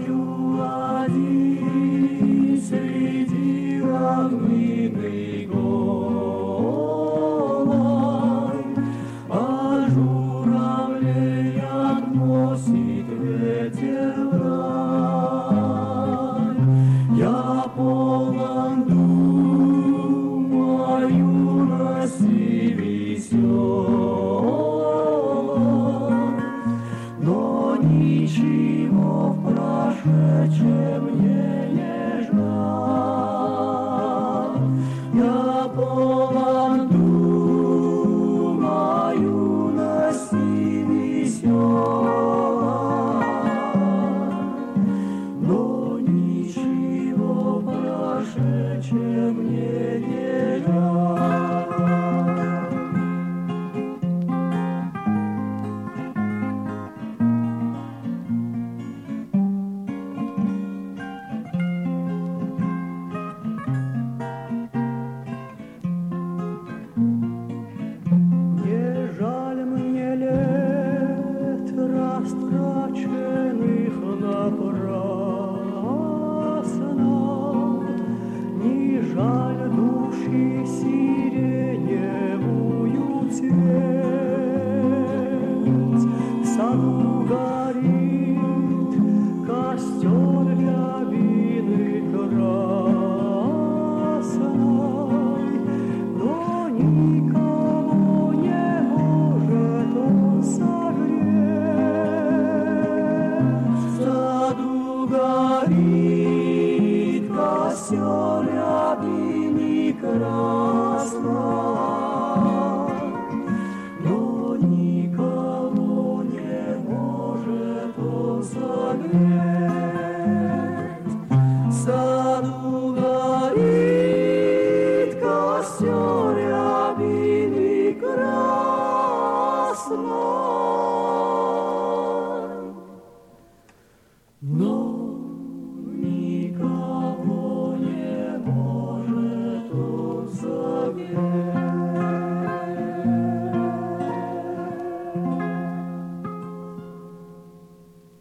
стою один среди равнины голой, а журавлей относит ветер в рай. Я полон дум о юности веселой, но ничего в прошедшем мне не жаль. Я полон дум о юности веселой, но ничего в прошедшем мне не жаль. Растраченных напрасно, не жаль души сиреневую цвет. В саду горит костер рябины красной, но никого не может он согреть. В саду горит костер рябины красной, но никого не может он согреть. В саду горит костер рябины красной.